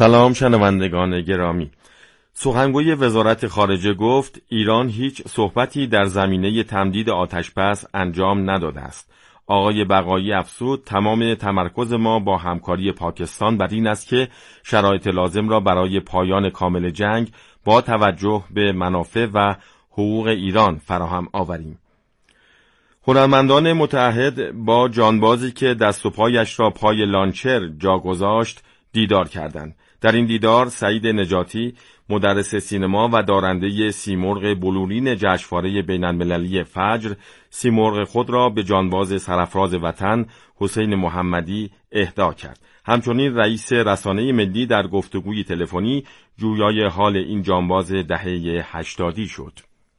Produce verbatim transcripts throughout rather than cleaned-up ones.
سلام شنوندگان گرامی. سخنگوی وزارت خارجه گفت ایران هیچ صحبتی در زمینه تمدید آتش‌بس انجام نداده است. آقای بقایی افزود تمام تمرکز ما با همکاری پاکستان بر این است که شرایط لازم را برای پایان کامل جنگ با توجه به منافع و حقوق ایران فراهم آوریم. هنرمندان متعهد با جانبازی که دست و پایش را پای لانچر جا گذاشت دیدار کردند. در این دیدار سعید نجاتی، مدرس سینما و دارنده سیمرغ بلورین جشنواره بین‌المللی فجر، سیمرغ خود را به جانباز سرفراز وطن حسین محمدی اهدا کرد. همچنین رئیس رسانه ملی در گفتگوی تلفنی جویای حال این جانباز دهه هشتادی شد.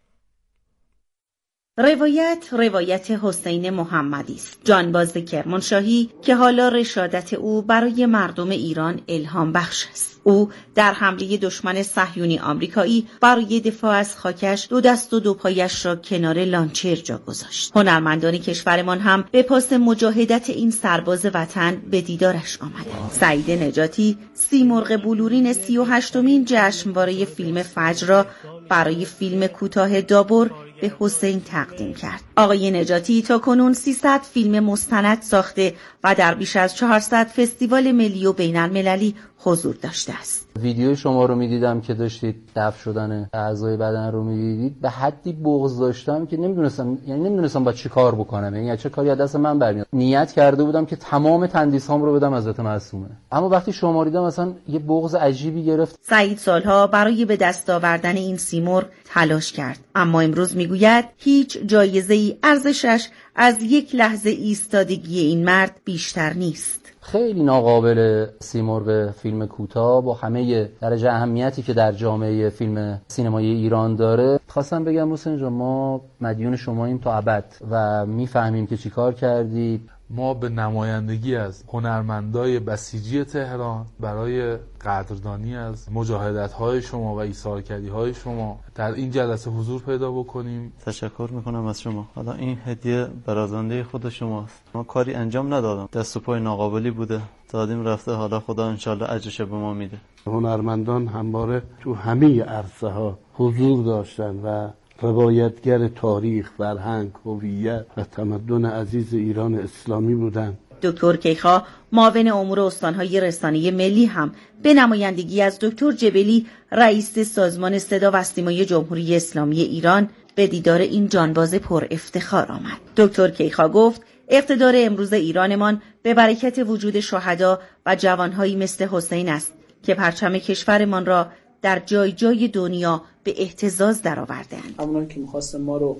روایت روایت حسین محمدی است، جانباز کرمانشاهی که حالا رشادت او برای مردم ایران الهام بخش است. او در حمله دشمن صهیونی آمریکایی برای دفاع از خاکش دو دست و دو پایش را کنار لانچر جا گذاشت. هنرمندان کشورمان هم به پاس مجاهدت این سرباز وطن به دیدارش آمدند. سعید نجاتی سیمرغ بلورین سی و هشتمین جشنواره فیلم فجر را برای فیلم کوتاه دابر به حسین تقدیم کرد. آقای نجاتی تا کنون سیصد فیلم مستند ساخته و در بیش از چهارصد فستیوال ملی و بین‌المللی حضور داشته است. ویدیو شما رو می‌دیدم که داشتید دفع شدن اعضای بدن رو می‌دیدید، به حدی بغض داشتم که نمی‌دونستم یعنی نمی‌دونستم باید چی کار بکنم، یعنی چه کاری از دست من برمیاد. نیت کرده بودم که تمام تندیس‌هام رو بدم حضرت معصومه، اما وقتی شما رو دیدم مثلا یه بغض عجیبی گرفت. سعید سالها برای به دست آوردن این سیمرغ تلاش کرد، اما امروز میگوید هیچ جایزه‌ای ارزشش از یک لحظه ایستادگی این مرد بیشتر نیست. خیلی ناقابل سیمرغ فیلم کوتاه با همه درجه اهمیتی که در جامعه فیلم سینمایی ایران داره. خواستم بگم حسین جان ما مدیون شماییم تا ابد و میفهمیم که چی کار کردید. ما به نمایندگی از هنرمندای بسیجی تهران برای قدردانی از مجاهدت‌های شما و ایثارکردی‌های شما در این جلسه حضور پیدا بکنیم. تشکر میکنم از شما. حالا این هدیه برازنده خود شماست. ما کاری انجام ندادم، دست و پای ناقابلی بوده، دادیم رفته، حالا خدا انشالله اجرش به ما میده. هنرمندان همواره تو همه عرصه‌ها حضور داشتن و روایتگر تاریخ، فرهنگ، هویت و تمدن عزیز ایران اسلامی بودند. دکتر کیخا معاون امور استانهای رسانه ملی هم به نمایندگی از دکتر جبلی رئیس سازمان صدا و سیمای جمهوری اسلامی ایران به دیدار این جانباز پر افتخار آمد. دکتر کیخا گفت اقتدار امروز ایرانمان به برکت وجود شهدا و جوانهایی مثل حسین است که پرچم کشورمان را در جای جای دنیا به اهتزاز درآوردند. همونان که می‌خواستن ما رو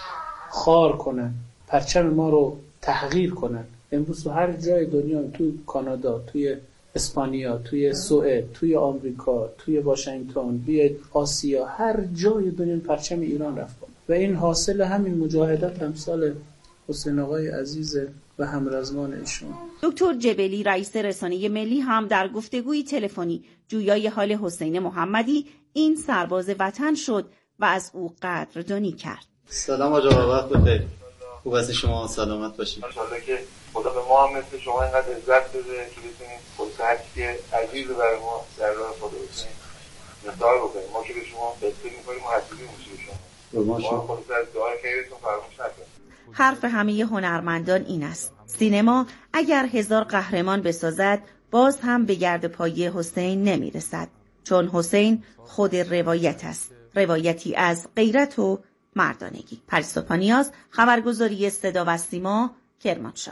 خار کنن، پرچم ما رو تحقیر کنن، امروز تو هر جای دنیا، تو کانادا، توی اسپانیا، توی سوئد، توی آمریکا، توی واشنگتن، توی آسیا، هر جای دنیا پرچم ایران رفت و این حاصل همین مجاهدت امثال حسین آقای عزیز و همرزمان ایشون. دکتر جبلی رئیس رسانه ملی هم در گفتگوی تلفنی جویای حال حسین محمدی این سرباز وطن شد و از او قدردانی کرد. سلام آقا، وقت بخیر. خوب هستی شما؟ سلامت باشید. ان شاءالله که خدا به ما هم مثل شما اینقدر عزت بده که بتونیم فرصتی که عزیز برای ما در راه خدا بتونیم نثار بکنیم. ما که به شما بسته می‌کنیم و حسودی می‌شیم شما. ما شما خلاص از دعای خیرتون فراموش نکنید. حرف همه هنرمندان این است: سینما اگر هزار قهرمان بسازد باز هم به گرد پای حسین نمیرسد، چون حسین خود روایت است، روایتی از غیرت و مردانگی. پریسا نیاز، خبرگزاری صدا و سیما، کرمانشاه.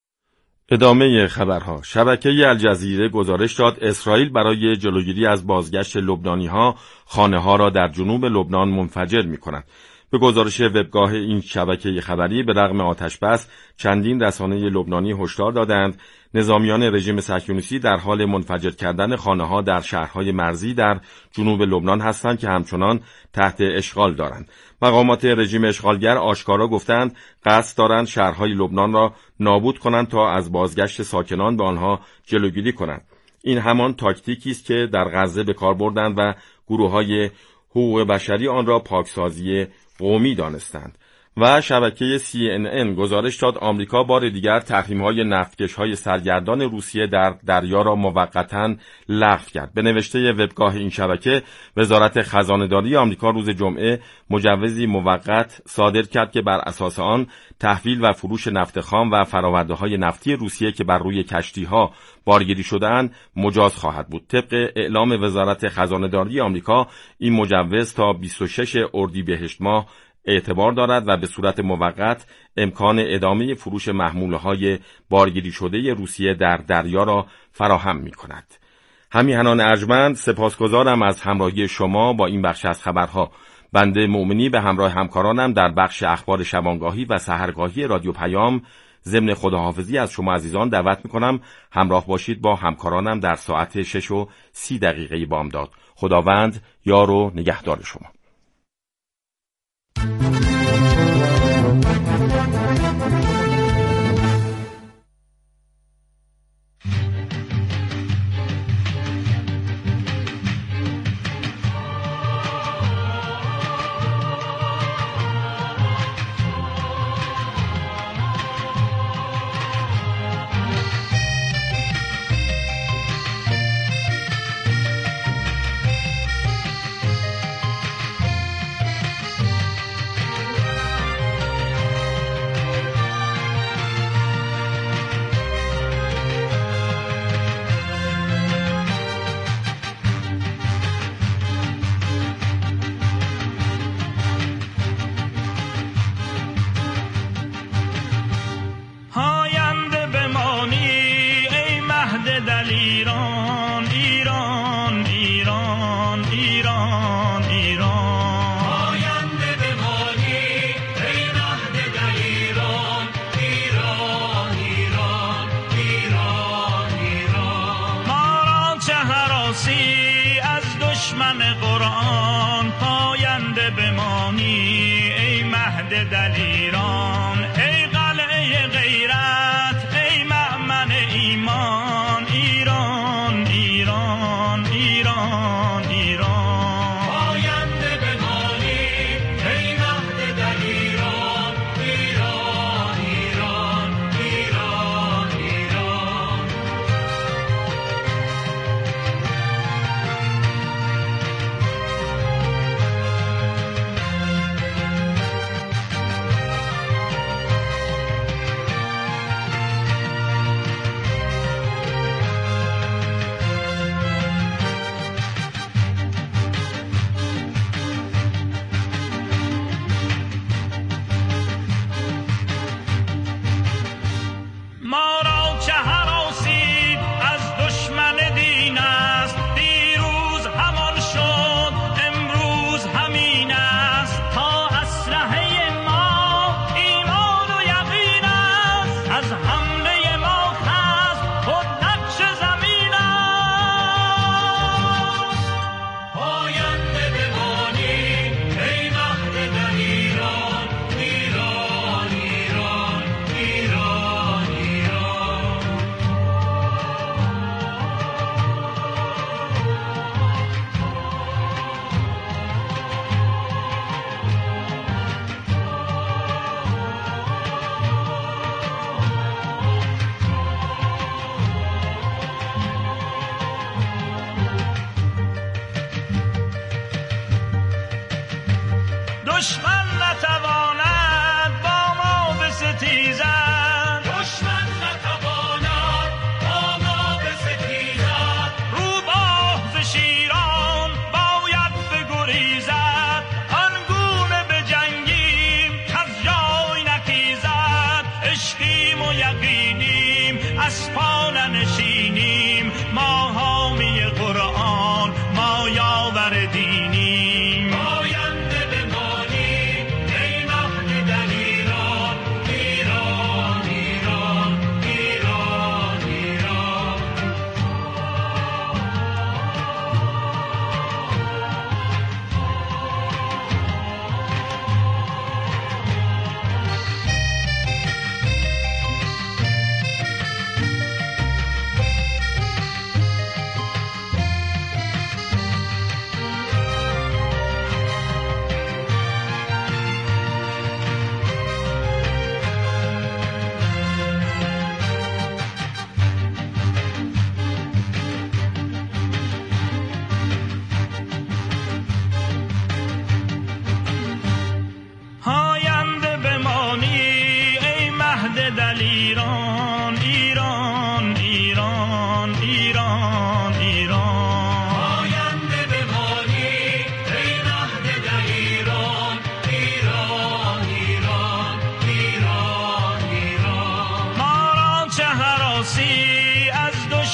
ادامه خبرها. شبکه الجزیره گزارش داد اسرائیل برای جلوگیری از بازگشت لبنانی‌ها خانه‌ها را در جنوب لبنان منفجر می‌کند. به گزارش وبگاه این شبکه خبری به رغم آتش‌بس چندین رسانه لبنانی هشدار دادند نظامیان رژیم صهیونیستی در حال منفجر کردن خانه‌ها در شهرهای مرزی در جنوب لبنان هستند که همچنان تحت اشغال دارند. مقامات رژیم اشغالگر آشکارا گفتند قصد دارند شهرهای لبنان را نابود کنند تا از بازگشت ساکنان به آنها جلوگیری کنند. این همان تاکتیکی است که در غزه به کار بردند و گروه‌های حقوق بشری آن را پاکسازی قومی دانستند. و شبکه سی ان ان گزارش داد آمریکا بار دیگر تحریم‌های نفتکش‌های سرگردان روسیه در دریا را موقتاً لغو کرد. به نوشته وبگاه این شبکه، وزارت خزانه‌داری آمریکا روز جمعه مجوزی موقت صادر کرد که بر اساس آن تحویل و فروش نفت خام و فرآورده‌های نفتی روسیه که بر روی کشتی‌ها بارگیری شده‌اند مجاز خواهد بود. طبق اعلام وزارت خزانه‌داری آمریکا، این مجوز تا بیست و ششم اردیبهشت ماه اعتبار دارد و به صورت موقت امکان ادامه فروش محموله‌های بارگیری شده روسیه در دریا را فراهم می‌کند. همیهنان ارجمند، سپاسگزارم از همراهی شما با این بخش از خبرها. بنده مؤمنی به همراه همکارانم در بخش اخبار شبانگاهی و سحرگاهی رادیو پیام ضمن خداحافظی از شما عزیزان دعوت می‌کنم همراه باشید با همکارانم در ساعت شش و سی دقیقه بامداد. خداوند یار و نگهدار شما.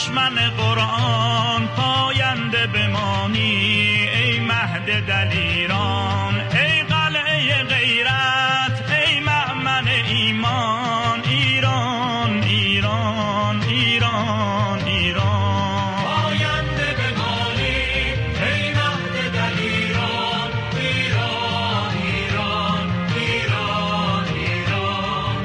دشمن قرآن پاینده بمانی، ای مهد دلیران، ای قلعه غیرت، ای مأمن ایمان، ایران ایران ایران ایران. پاینده بمانی ای مهد دلیران، ایران ایران ایران ایران.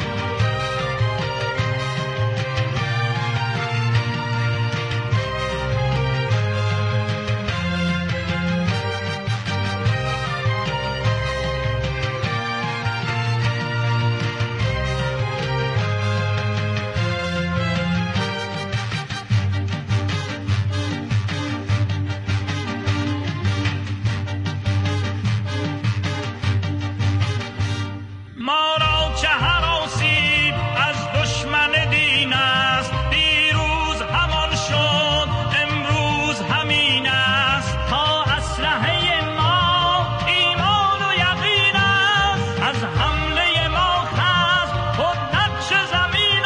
ما را چه هراسی از دشمن دین است، دیروز همان شد امروز همین است، تا اسلحه ما ایمان و یقین است، از حمله ما خست خود نقش زمین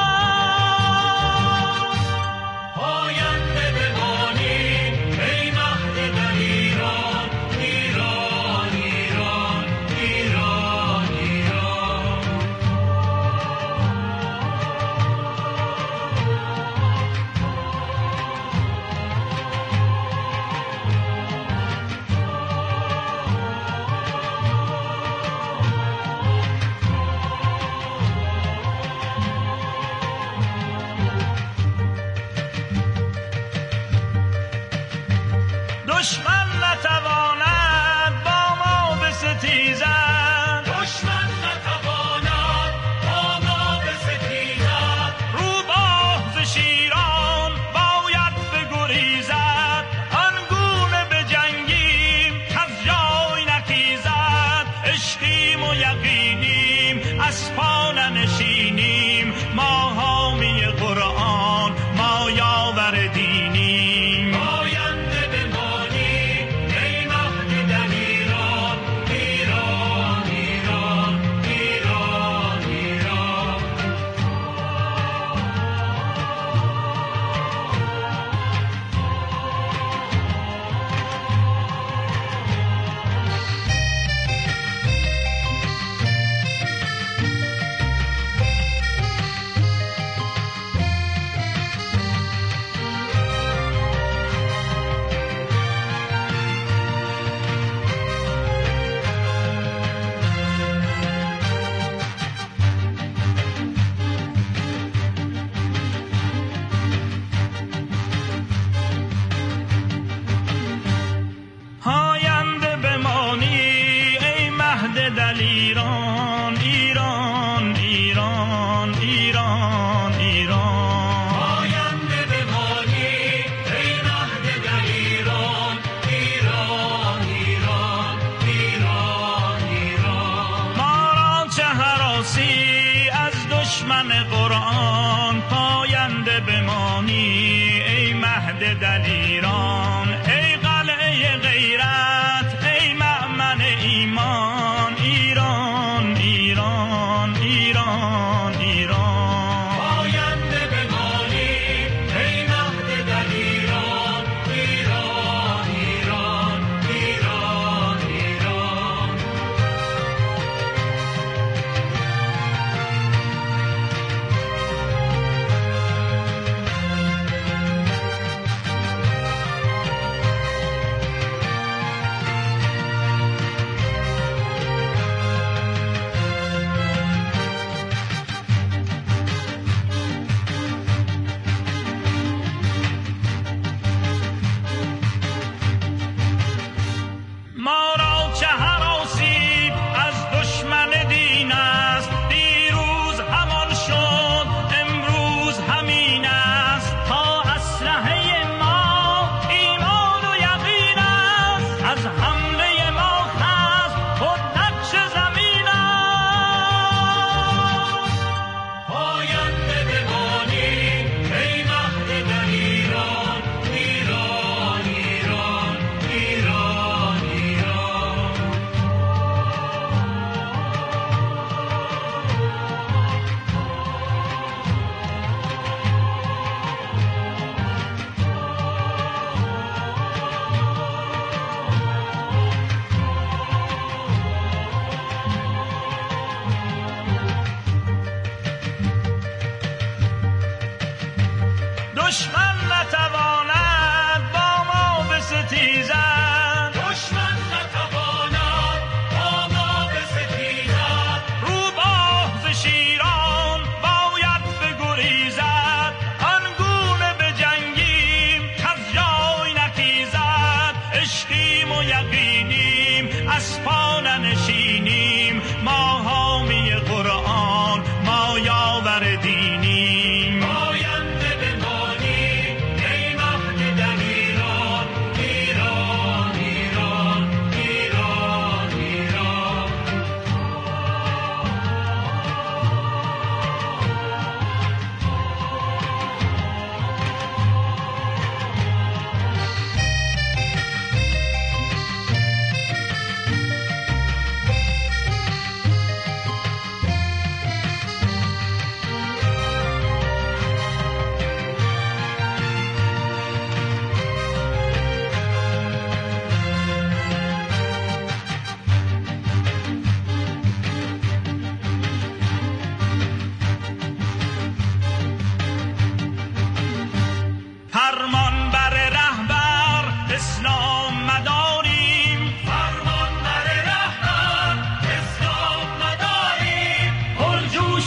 است. پاینده بمانی ای مهد دلیران، ایران ایران ایران ایران. دشمن نتواند با ما بستیزد، دشمن نتواند با ما بستیزد، روباه ز شیران باید بگریزد، آنگونه بجنگیم کز جای نخیزد، عشقیم و یقینیم اسپان نشینیم، ما حامی قرآن ما یاور دینیم. پاینده بمانی ای مهد دلیران، ایران ایران ایران ایران. پاینده بمانی ای مهد دلیران، ایران ایران ایران ایران. پاینده بمانی ای مهد دلیران، ایران ایران ایران ایران. ما را چه هراسی از دشمن قرآن پاینده بمانی، ای مهد دلیران، ای قلعه غیرت، ای مأمن ایمان، ایران ایران ایران ایران. پاینده بمانی ای مهد دلیران، ایران ایران ایران ایران.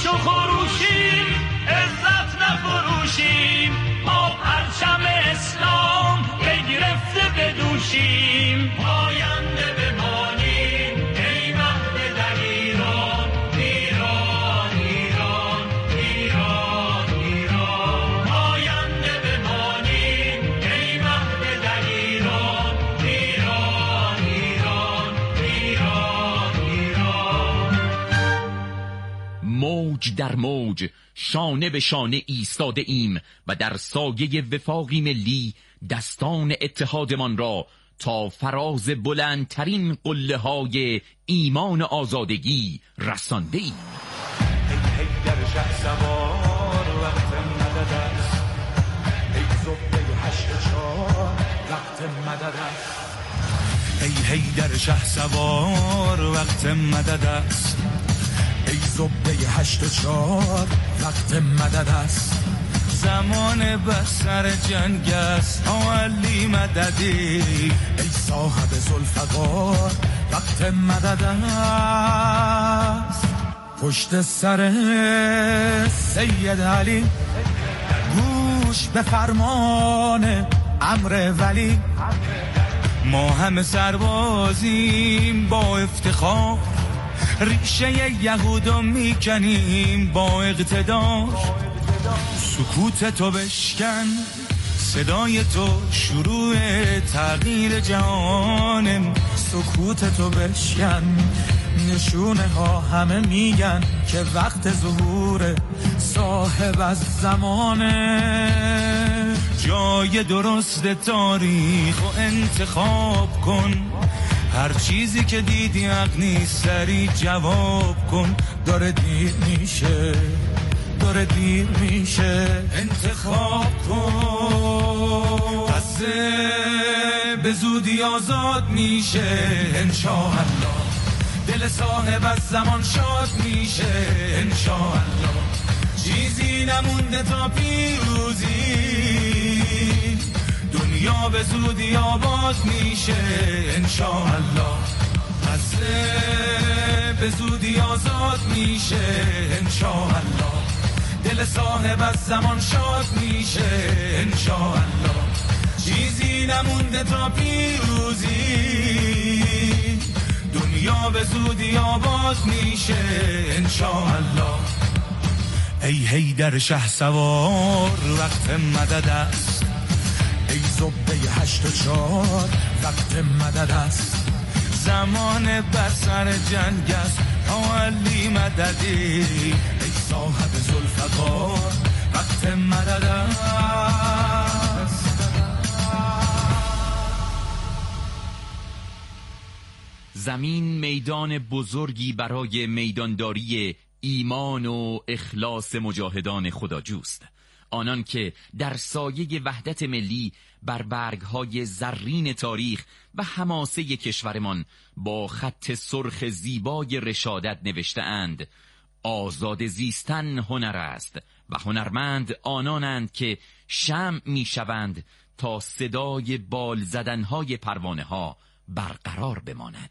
خروش و خروشیم، عزت نفروشیم، ما پرچم اسلام بگرفته بدوشیم. پاینده بمانیم ای مهد در ایران، ایران ایران ایران ایران. پاینده بمانیم ای مهد در ایران، ایران ایران ایران ایران. موج در موج، شانه به شانه ایستاده ایم و در سایه وفاقی ملی دستان اتحادمان را تا فراز بلندترین قله های ایمان آزادگی رسانده ایم. ای هیدر شهسوار وقت مدد است، ای زبده هشت چار وقت مدد است. ای هیدر شهسوار وقت مدد است، ای زبده هشت و چار وقت مدد است. زمان بسر جنگ است علی مددی، ای صاحب ذوالفقار وقت مدد است. پشت سر سید علی گوش به فرمان امر ولی، ما همه سربازیم با افتخار، ریشه یهودو میکنیم با اقتدار. سکوت تو بشکن، صدای تو شروع تغییر جهانم. سکوت تو بشکن، نشونه ها همه میگن که وقت ظهور صاحب از زمانه. جای درست تاریخ و انتخاب کن، هر چیزی که دیدی حق نیست سری جواب کن. داره دیر میشه، داره دیر میشه، انتخاب کن. قصه به زودی آزاد میشه انشاءالله، دل صاحب از زمان شاد میشه انشاءالله. چیزی نمونده تا پیروزی، دنیا به زودی آباد میشه انشاءالله. قصه به زودی آزاد میشه انشاءالله، دل صاحب از زمان شاد میشه انشاءالله. چیزی نمونده تا پیروزی، دنیا به زودی آباد میشه انشاءالله. ای هیدر شهسوار وقت مدد است، ای زبده هشت و چار وقت مدد است. زمان بر سر جنگ است علی مددی، ای صاحب ذوالفقار وقت مدد است. زمین میدان بزرگی برای میدانداری ایمان و اخلاص مجاهدان خداجوست، آنان که در سایه وحدت ملی بر برگ‌های زرین تاریخ و حماسه کشورمان با خط سرخ زیبای رشادت نوشته اند: آزاد زیستن هنر است و هنرمند آنانند که شمع می‌شوند تا صدای بال زدن‌های پروانه‌ها برقرار بماند.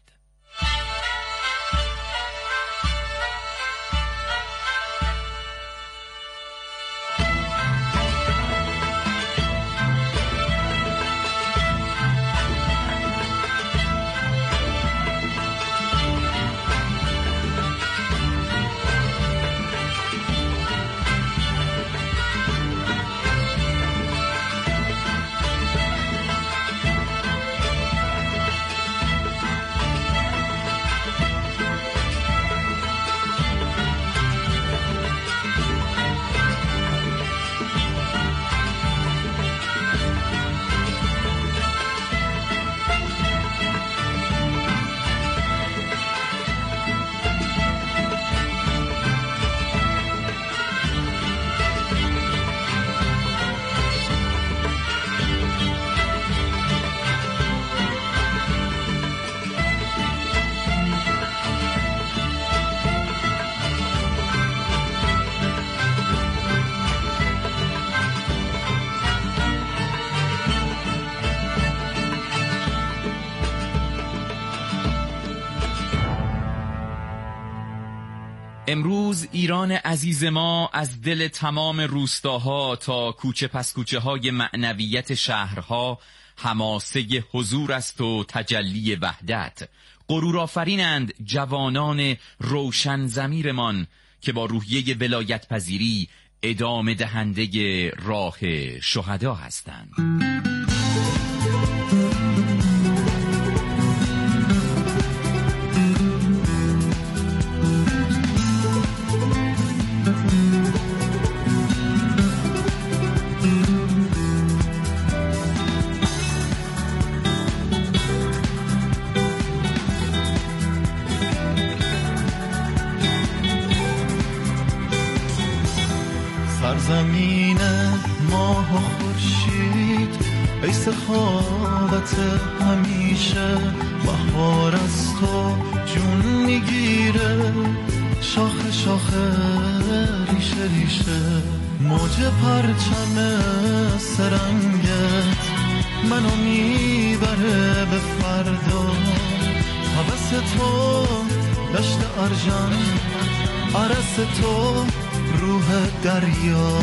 امروز ایران عزیز ما از دل تمام روستاها تا کوچه پس کوچه های معنویت شهرها حماسه حضور است و تجلی وحدت. غرورآفرینند جوانان روشن ضمیرمان که با روحیه ولایت پذیری ادامه دهنده راه شهدا هستند. سرزمین ماه و خورشید ای سخاوت همیشه، بهار از تو جون میگیره، شاخه شاخه ریشه ریشه، موج پرچم سرنگت منو میبره به فردا، هوس تو دشت ارژن، عرس تو روح دریا.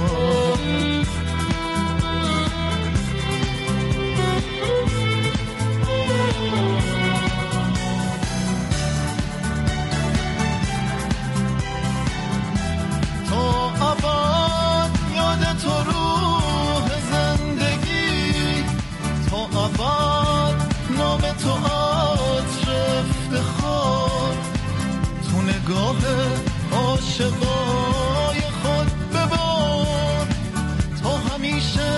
تا ابد یاد تو روح زندگی، تا ابد نام تو عطر افتخار، تو نگاه عاشقای خود ببار، تا همیشه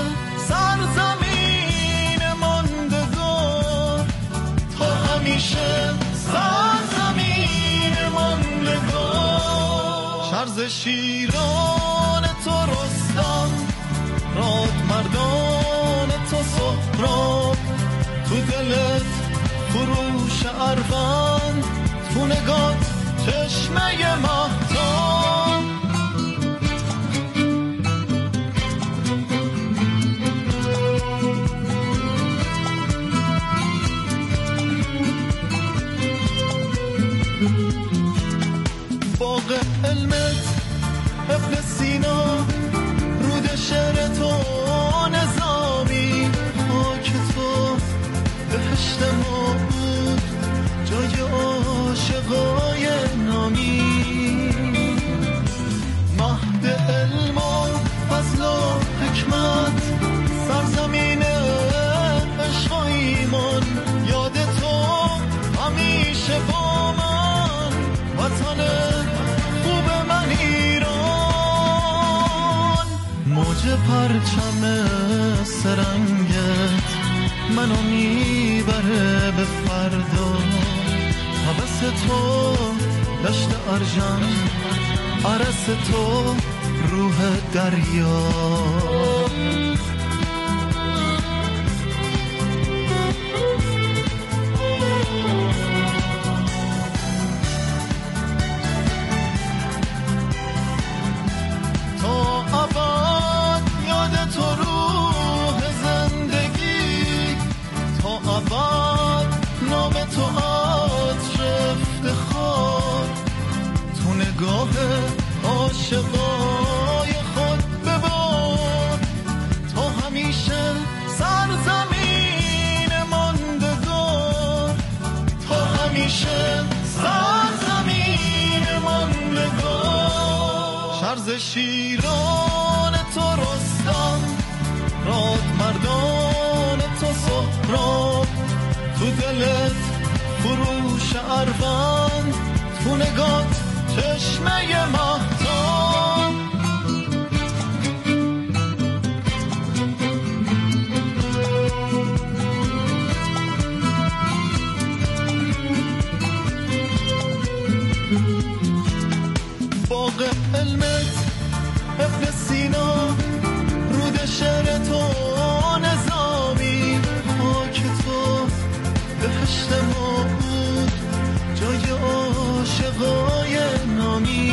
سرزمین ماندگار، تا همیشه سرزمین ماندگار. شرز شیران تو رستم، راد مردان تو سهراب، تو دلت فروش اروند، تو نگات چشمه مهتاب. باغ علمت ابن سینا، رود شعر تو نظامی، خاک تو بهشت ما بود جای عاشقای نامی، مهد علم و فضل و حکمت، سرزمین عشق و ایمان، یاد تو همیشه با من، وطن خوب من ایران. موج پرچم سرنگت منو میبره به فردا، هوس تو دشت ارژن، عرس تو روح دریا. تا ابد یاد تو روح زندگی، تا ابد نام تو عطر افتخار، تو نگاه عاشقای خود ببار، تا همیشه سرزمین ماندگار، تا همیشه سرزمین ماندگار. شرز شیران تو رستم، راد مردان تو سهراب، تو دلت فروش اروند، تو نگات چشمه مهتاب. باغ علمت ابن سینا، رود شعر تو نظامی، خاک تو بهشت ما بود جای عاشقای نامی،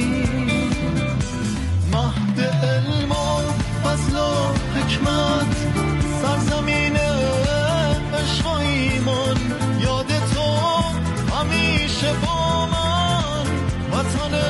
مهد علم و فضل و حکمت، سرزمین عشق و ایمان، یاد تو همیشه با من، وطن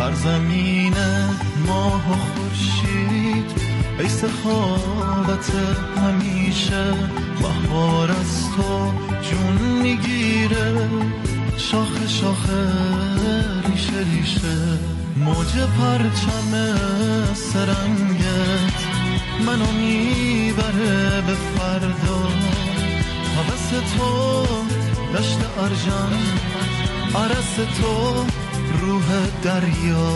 سرزمین ماه و خورشید ای سخاوت همیشه، بهار از تو جون میگیره، شاخه شاخه ریشه ریشه، موج پرچم سرنگت منو میبره به فردا، هوس تو دشت ارژن، عرس تو روح دریا.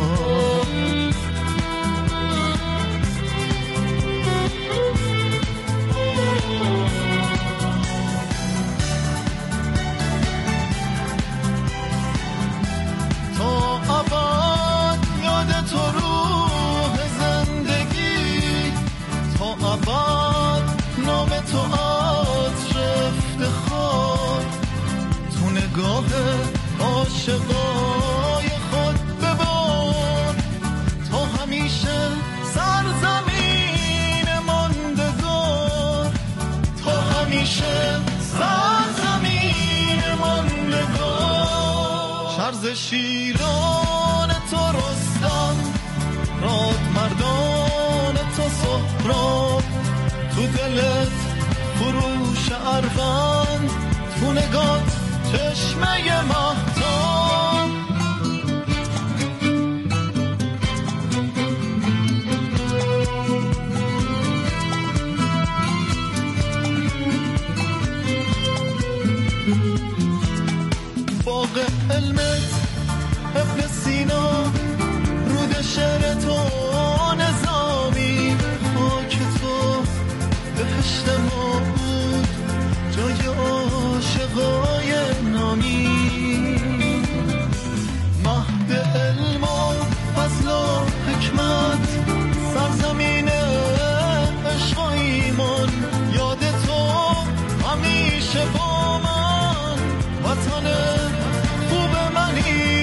تا ابد یاد تو روح زندگی، تا ابد نام تو عطر افتخار، تو نگاه عاشقای خود ببار، تا همیشه سرزمین ماندگار، تا همیشه سرزمین ماندگار. شرز شیران تو رستم، راد مردان تو سهراب، تو دلت فروش اروند، تو نگات چشمه مهتاب. باغ علمت ابن سینا، رود شعر تو نظامی، خاک تو بهشت ما بود جای عاشقان.